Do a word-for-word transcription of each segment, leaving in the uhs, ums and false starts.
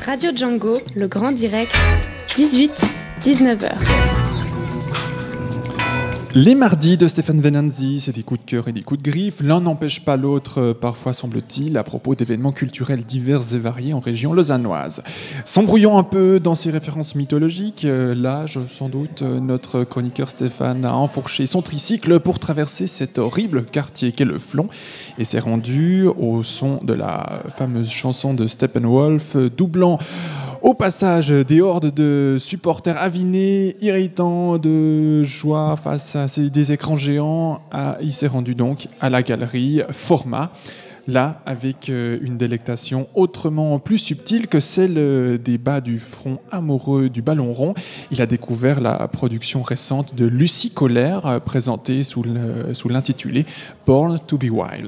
Radio Django, le grand direct, dix-huit à dix-neuf heures. Les mardis de Stéphane Venanzi, c'est des coups de cœur et des coups de griffe. L'un n'empêche pas l'autre, parfois semble-t-il, à propos d'événements culturels divers et variés en région lausannoise. S'embrouillant un peu dans ses références mythologiques, là, je, sans doute, notre chroniqueur Stéphane a enfourché son tricycle pour traverser cet horrible quartier qu'est le Flon et s'est rendu au son de la fameuse chanson de Steppenwolf, doublant au passage des hordes de supporters avinés, irritants de joie face à ces, des écrans géants. À, il s'est rendu donc à la galerie Format, là avec une délectation autrement plus subtile que celle des bas du front amoureux du ballon rond. Il a découvert la production récente de Lucie Colère, présentée sous, le, sous l'intitulé « Born to be Wild ».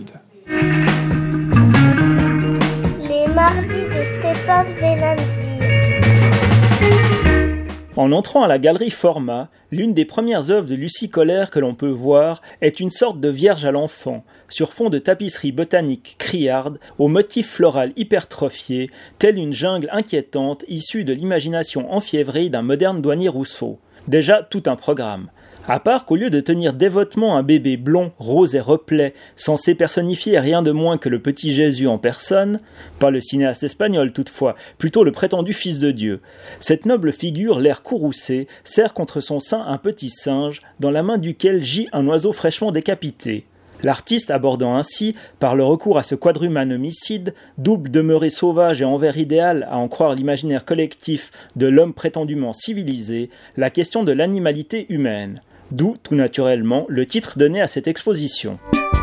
Les mardis de Stéphane Venanzi. En entrant à la galerie Format, l'une des premières œuvres de Lucie Colère que l'on peut voir est une sorte de Vierge à l'enfant, sur fond de tapisserie botanique criarde, au motif floral hypertrophié, telle une jungle inquiétante issue de l'imagination enfiévrée d'un moderne douanier Rousseau. Déjà tout un programme. À part qu'au lieu de tenir dévotement un bébé blond, rose et replet, censé personnifier rien de moins que le petit Jésus en personne, pas le cinéaste espagnol toutefois, plutôt le prétendu fils de Dieu, cette noble figure, l'air courroucé, serre contre son sein un petit singe, dans la main duquel gît un oiseau fraîchement décapité. L'artiste abordant ainsi, par le recours à ce quadrumane homicide, double demeuré sauvage et envers idéal à en croire l'imaginaire collectif de l'homme prétendument civilisé, la question de l'animalité humaine. D'où, tout naturellement, le titre donné à cette exposition.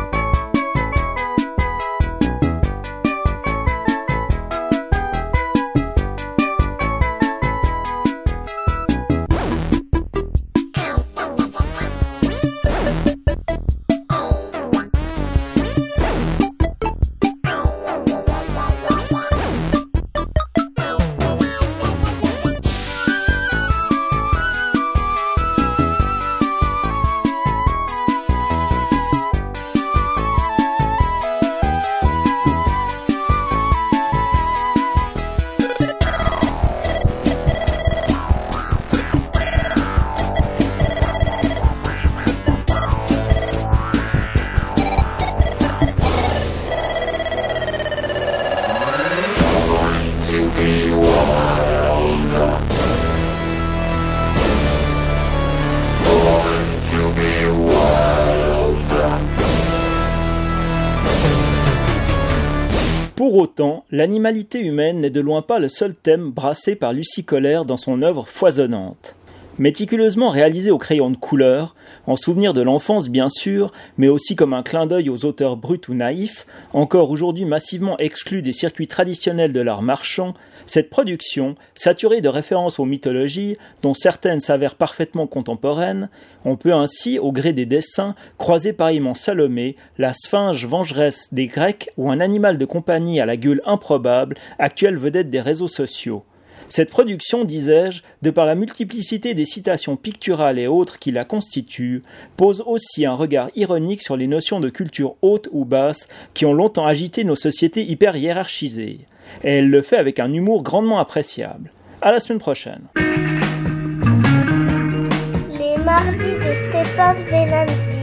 Pour autant, l'animalité humaine n'est de loin pas le seul thème brassé par Lucie Colère dans son œuvre foisonnante. Méticuleusement réalisée au crayon de couleur, en souvenir de l'enfance bien sûr, mais aussi comme un clin d'œil aux auteurs bruts ou naïfs, encore aujourd'hui massivement exclus des circuits traditionnels de l'art marchand, cette production, saturée de références aux mythologies, dont certaines s'avèrent parfaitement contemporaines, on peut ainsi, au gré des dessins, croiser pareillement Salomé, la sphinge vengeresse des Grecs ou un animal de compagnie à la gueule improbable, actuelle vedette des réseaux sociaux. Cette production, disais-je, de par la multiplicité des citations picturales et autres qui la constituent, pose aussi un regard ironique sur les notions de culture haute ou basse qui ont longtemps agité nos sociétés hyper hiérarchisées. Et elle le fait avec un humour grandement appréciable. À la semaine prochaine. Les mardis de Stéphane Venanzi.